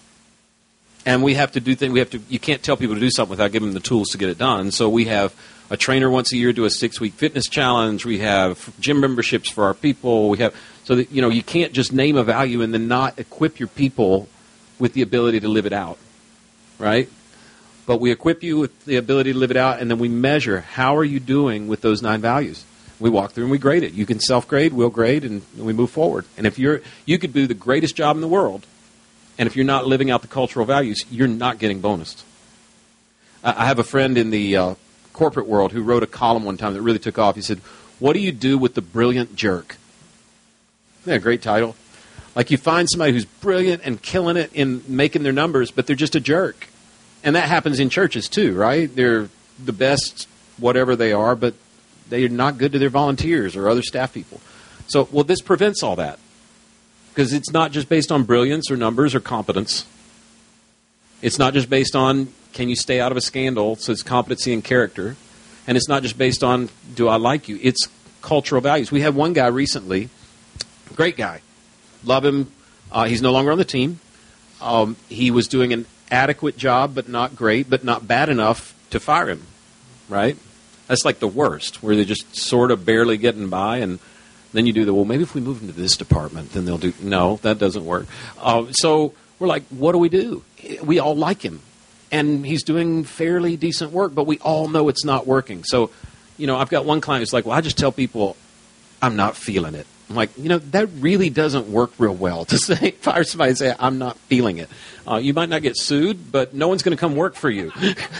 And we have to do things. We have to. You can't tell people to do something without giving them the tools to get it done. So we have a trainer once a year do a six-week fitness challenge. We have gym memberships for our people. We have so that you know you can't just name a value and then not equip your people with the ability to live it out, right? But we equip you with the ability to live it out, and then we measure how are you doing with those nine values. We walk through and we grade it. You can self-grade, we'll grade, and we move forward. And if you're, you could do the greatest job in the world. And if you're not living out the cultural values, you're not getting bonused. I have a friend in the uh, corporate world who wrote a column one time that really took off. He said, "What do you do with the brilliant jerk?" Isn't that a great title? Like you find somebody who's brilliant and killing it in making their numbers, but they're just a jerk. And that happens in churches too, right? They're the best whatever they are, but they're not good to their volunteers or other staff people. So, well, this prevents all that. Because it's not just based on brilliance or numbers or competence. It's not just based on can you stay out of a scandal, so it's competency and character. And it's not just based on do I like you. It's cultural values. We had one guy recently, great guy, love him. Uh, he's no longer on the team. Um, he was doing an adequate job, but not great, but not bad enough to fire him, right? That's like the worst, where they're just sort of barely getting by, and then you do the, well, maybe if we move him to this department, then they'll do, no, that doesn't work. Uh, so we're like, what do we do? We all like him, and he's doing fairly decent work, but we all know it's not working. So, you know, I've got one client who's like, well, I just tell people I'm not feeling it. I'm like, you know, that really doesn't work real well to say, fire somebody and say, I'm not feeling it. Uh, you might not get sued, but no one's going to come work for you.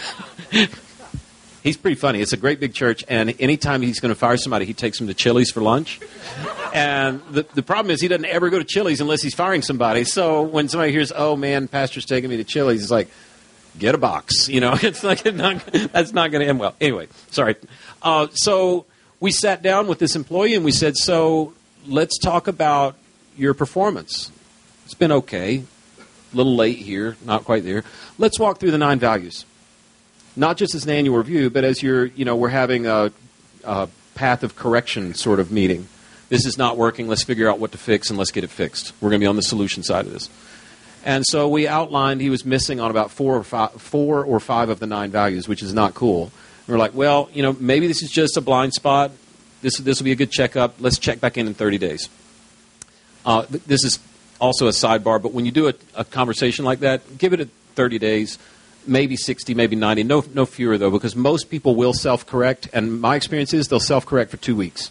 He's pretty funny. It's a great big church, and anytime he's going to fire somebody, he takes them to Chili's for lunch. And the the problem is he doesn't ever go to Chili's unless he's firing somebody. So when somebody hears, oh, man, pastor's taking me to Chili's, it's like, get a box. You know, it's like not, that's not going to end well. Anyway, sorry. Uh, so we sat down with this employee, and we said, so let's talk about your performance. It's been okay. A little late here, not quite there. Let's walk through the nine values. Not just as an annual review, but as you're, you know, we're having a, a path of correction sort of meeting. This is not working. Let's figure out what to fix, and let's get it fixed. We're going to be on the solution side of this. And so we outlined he was missing on about four or five, four or five of the nine values, which is not cool. And we're like, well, you know, maybe this is just a blind spot. This this will be a good checkup. Let's check back in in thirty days. Uh, this is also a sidebar, but when you do a, a conversation like that, give it a thirty days. Maybe sixty, maybe ninety. No, no fewer, though, because most people will self-correct, and my experience is they'll self-correct for two weeks.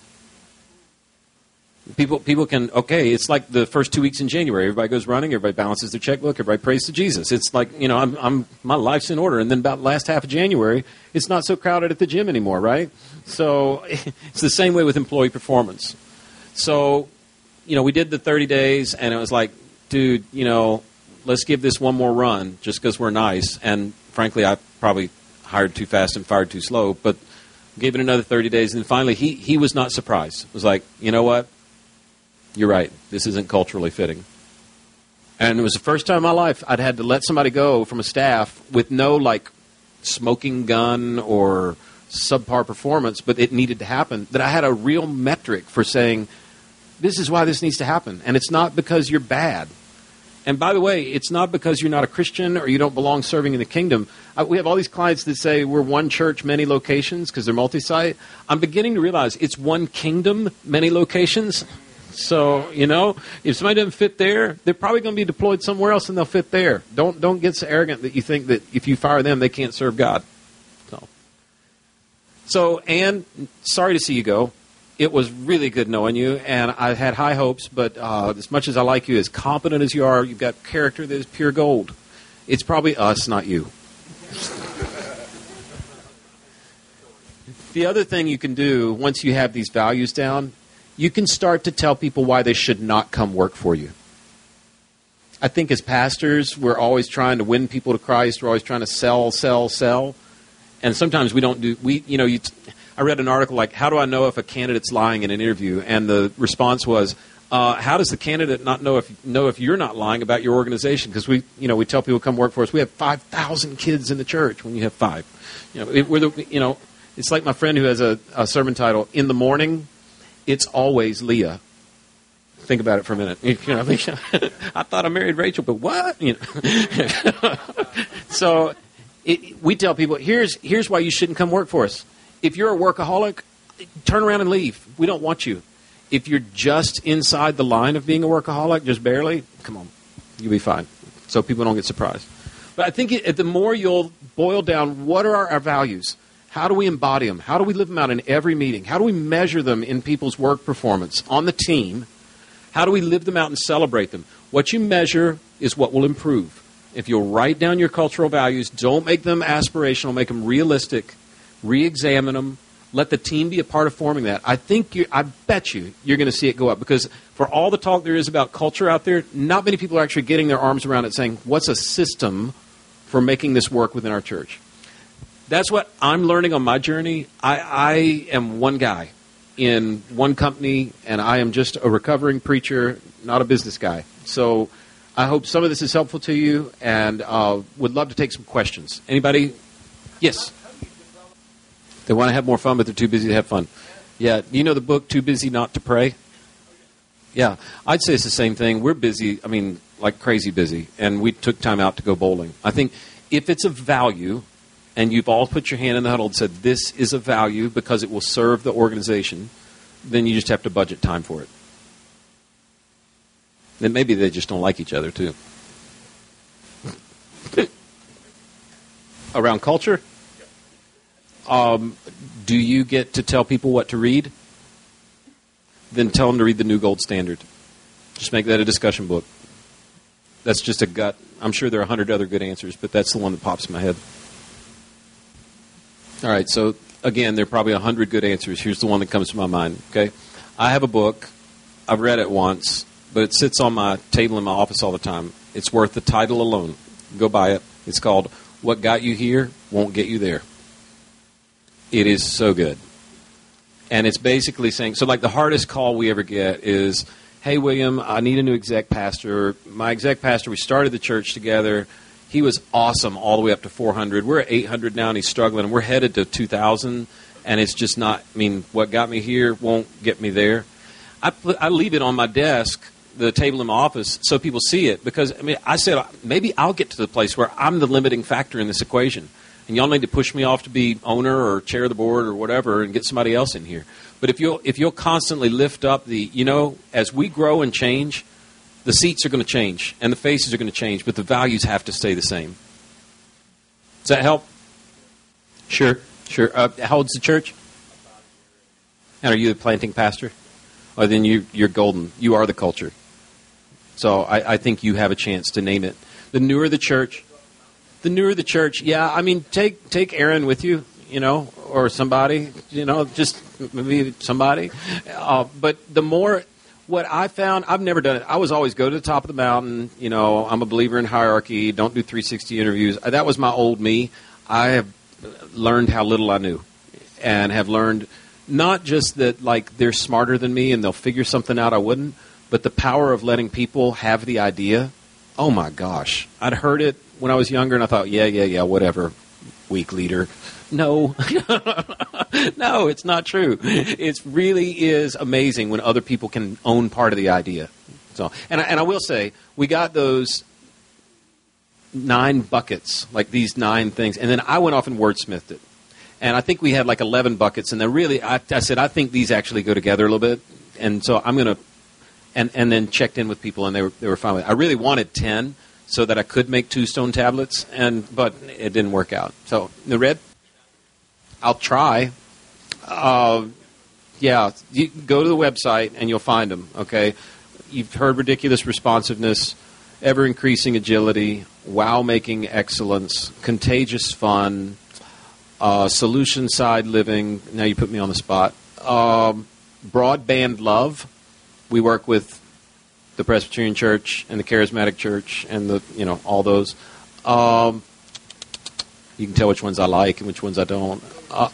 People people can, okay, it's like the first two weeks in January. Everybody goes running, everybody balances their checkbook, everybody prays to Jesus. It's like, you know, I'm, I'm my life's in order. And then about the last half of January, it's not so crowded at the gym anymore, right? So it's the same way with employee performance. So, you know, we did the thirty days, and it was like, dude, you know, let's give this one more run just because we're nice. And frankly, I probably hired too fast and fired too slow, but gave it another thirty days. And then finally, he, he was not surprised. It was like, you know what? You're right. This isn't culturally fitting. And it was the first time in my life I'd had to let somebody go from a staff with no, like, smoking gun or subpar performance, but it needed to happen, that I had a real metric for saying, this is why this needs to happen. And it's not because you're bad. And by the way, it's not because you're not a Christian or you don't belong serving in the kingdom. Uh, we have all these clients that say we're one church, many locations, because they're multi-site. I'm beginning to realize it's one kingdom, many locations. So, you know, if somebody doesn't fit there, they're probably going to be deployed somewhere else and they'll fit there. Don't don't get so arrogant that you think that if you fire them, they can't serve God. So, so Ann, sorry to see you go. It was really good knowing you, and I had high hopes, but uh, as much as I like you, as competent as you are, you've got character that is pure gold. It's probably us, not you. The other thing you can do, once you have these values down, you can start to tell people why they should not come work for you. I think as pastors, we're always trying to win people to Christ. We're always trying to sell, sell, sell. And sometimes we don't do, we, you know, you... T- I read an article like, how do I know if a candidate's lying in an interview? And the response was, uh, how does the candidate not know if know if you're not lying about your organization? Because we, you know, we tell people to come work for us. We have five thousand kids in the church when you have five. You know, it, we're the, you know, it's like my friend who has a, a sermon title, In the Morning, It's Always Leah. Think about it for a minute. You know, I thought I married Rachel, but what? You know. So it, we tell people, here's here's why you shouldn't come work for us. If you're a workaholic, turn around and leave. We don't want you. If you're just inside the line of being a workaholic, just barely, come on, you'll be fine. So people don't get surprised. But I think it, the more you'll boil down, what are our, our values? How do we embody them? How do we live them out in every meeting? How do we measure them in people's work performance on the team? How do we live them out and celebrate them? What you measure is what will improve. If you'll write down your cultural values, don't make them aspirational, make them realistic. re-examine them, let the team be a part of forming that. I think, you, I bet you, you're going to see it go up. Because for all the talk there is about culture out there, not many people are actually getting their arms around it saying, what's a system for making this work within our church? That's what I'm learning on my journey. I, I am one guy in one company, and I am just a recovering preacher, not a business guy. So I hope some of this is helpful to you, and uh, would love to take some questions. Anybody? Yes? They want to have more fun, but they're too busy to have fun. Yeah, you know the book, Too Busy Not to Pray? Yeah, I'd say it's the same thing. We're busy, I mean, like crazy busy, and we took time out to go bowling. I think if it's a value, and you've all put your hand in the huddle and said, this is a value because it will serve the organization, then you just have to budget time for it. Then maybe they just don't like each other, too. Around culture? Um, do you get to tell people what to read? Then tell them to read the New Gold Standard. Just make that a discussion book. That's just a gut. I'm sure there are a hundred other good answers, but that's the one that pops in my head. All right, so again, there are probably a hundred good answers. Here's the one that comes to my mind, okay? I have a book. I've read it once, but it sits on my table in my office all the time. It's worth the title alone. Go buy it. It's called What Got You Here Won't Get You There. It is so good. And it's basically saying, so like the hardest call we ever get is, hey, William, I need a new exec pastor. My exec pastor, we started the church together. He was awesome all the way up to four hundred. We're at eight hundred now, and he's struggling. And we're headed to two thousand, and it's just not, I mean, what got me here won't get me there. I, put, I leave it on my desk, the table in my office, so people see it. Because, I mean, I said, maybe I'll get to the place where I'm the limiting factor in this equation. And y'all need to push me off to be owner or chair of the board or whatever and get somebody else in here. But if you'll, if you'll constantly lift up the, you know, as we grow and change, the seats are going to change, and the faces are going to change, but the values have to stay the same. Does that help? Sure, sure. Uh, how old's the church? And are you the planting pastor? Or then you, you're golden. You are the culture. So I, I think you have a chance to name it. The newer the church, the newer the church, yeah, I mean, take take Aaron with you, you know, or somebody, you know, just maybe somebody. Uh, but the more... What I found, I've never done it. I was always go to the top of the mountain. You know, I'm a believer in hierarchy. Don't do three sixty interviews. That was my old me. I have learned how little I knew, and have learned not just that like they're smarter than me and they'll figure something out I wouldn't, but the power of letting people have the idea. Oh my gosh, I'd heard it when I was younger, and I thought, yeah, yeah, yeah, whatever, weak leader. No, no, it's not true. It really is amazing when other people can own part of the idea. So, and I, and I will say, we got those nine buckets, like these nine things, and then I went off and wordsmithed it. And I think we had like eleven buckets, and then really, I, I said, I think these actually go together a little bit. And so I'm going to, and and then checked in with people, and they were they were fine with it. I really wanted ten so that I could make two stone tablets, and but it didn't work out. So, the red? I'll try. Uh, yeah, you go to the website and you'll find them, okay? You've heard ridiculous responsiveness, ever-increasing agility, wow-making excellence, contagious fun, uh, solution-side living. Now you put me on the spot. Um, broadband love. We work with the Presbyterian Church and the Charismatic Church and the, you know, all those. Um, you can tell which ones I like and which ones I don't. Uh,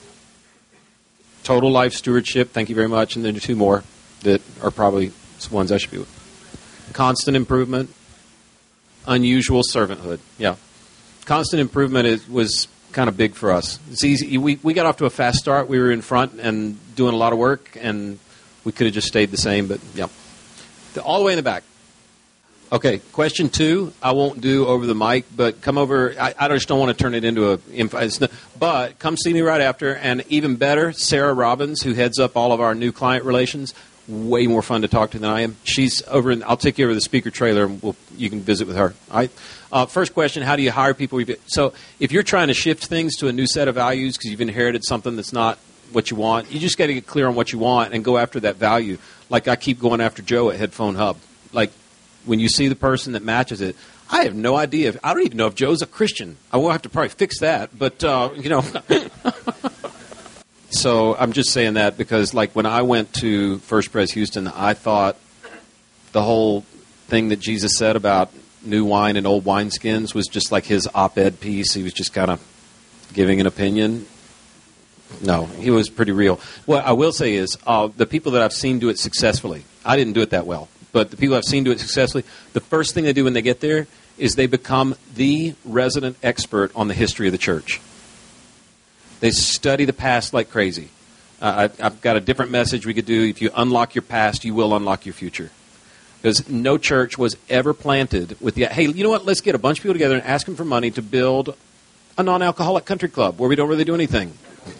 total life stewardship, thank you very much. And then two more that are probably ones I should be with. Constant improvement, unusual servanthood. Yeah. Constant improvement is, was kind of big for us. It's easy. We, we got off to a fast start. We were in front and doing a lot of work, and we could have just stayed the same, but yeah. All the way in the back. Okay, question two, I won't do over the mic, but come over. I, I just don't want to turn it into a... But come see me right after, and even better, Sarah Robbins, who heads up all of our new client relations, way more fun to talk to than I am. She's over in... I'll take you over to the speaker trailer, and we'll, you can visit with her. All right? Uh, first question, how do you hire people? So if you're trying to shift things to a new set of values because you've inherited something that's not what you want, you just got to get clear on what you want and go after that value. Like I keep going after Joe at Headphone Hub. Like, when you see the person that matches it, I have no idea. If, I don't even know if Joe's a Christian. I will have to probably fix that. But, uh, you know, So I'm just saying that because, like, when I went to First Pres Houston, I thought the whole thing that Jesus said about new wine and old wineskins was just like his op-ed piece. He was just kind of giving an opinion. No, he was pretty real. What I will say is uh, the people that I've seen do it successfully, I didn't do it that well, but the people I've seen do it successfully, the first thing they do when they get there is they become the resident expert on the history of the church. They study the past like crazy. Uh, I, I've got a different message we could do. If you unlock your past, you will unlock your future. Because no church was ever planted with the, hey, you know what, let's get a bunch of people together and ask them for money to build a non-alcoholic country club where we don't really do anything.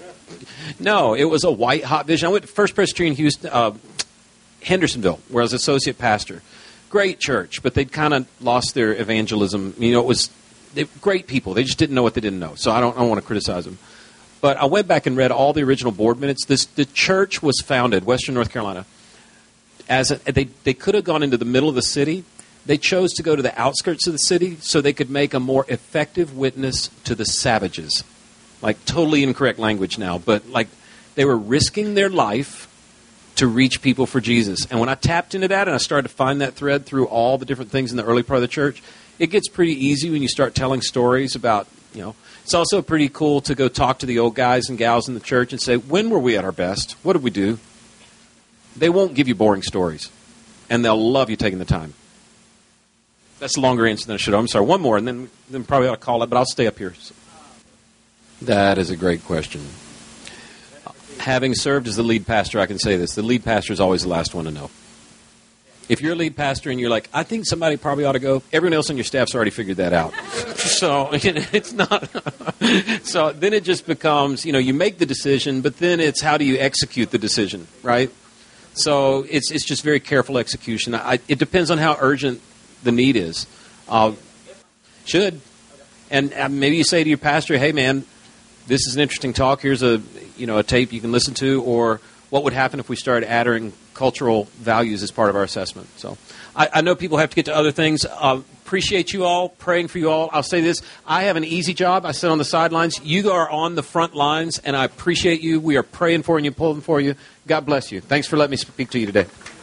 No, it was a white-hot vision. I went to First Presbyterian Houston, uh, Hendersonville, where I was associate pastor. Great church, but they'd kind of lost their evangelism. You know, it was they, great people. They just didn't know what they didn't know. So I don't, I don't want to criticize them. But I went back and read all the original board minutes. This, the church was founded, Western North Carolina, as a, they, they could have gone into the middle of the city. They chose to go to the outskirts of the city so they could make a more effective witness to the savages. Like, totally incorrect language now, but like they were risking their life to reach people for Jesus. And when I tapped into that and I started to find that thread through all the different things in the early part of the church, it gets pretty easy when you start telling stories about, you know, it's also pretty cool to go talk to the old guys and gals in the church and say, when were we at our best? What did we do? They won't give you boring stories, and they'll love you taking the time. That's a longer answer than I should have. I'm sorry. One more, and then, then probably ought to call it, but I'll stay up here. So. That is a great question. Having served as the lead pastor, I can say this. The lead pastor is always the last one to know. If you're a lead pastor and you're like, I think somebody probably ought to go, everyone else on your staff's already figured that out. So it's not. So then it just becomes, you know, you make the decision, but then it's how do you execute the decision, right? So it's it's just very careful execution. I, it depends on how urgent the need is. Uh, should. And uh, maybe you say to your pastor, hey, man, this is an interesting talk. Here's a, you know, a tape you can listen to. Or what would happen if we started adding cultural values as part of our assessment? So I, I know people have to get to other things. Uh, appreciate you all, praying for you all. I'll say this. I have an easy job. I sit on the sidelines. You are on the front lines, and I appreciate you. We are praying for you and pulling for you. God bless you. Thanks for letting me speak to you today.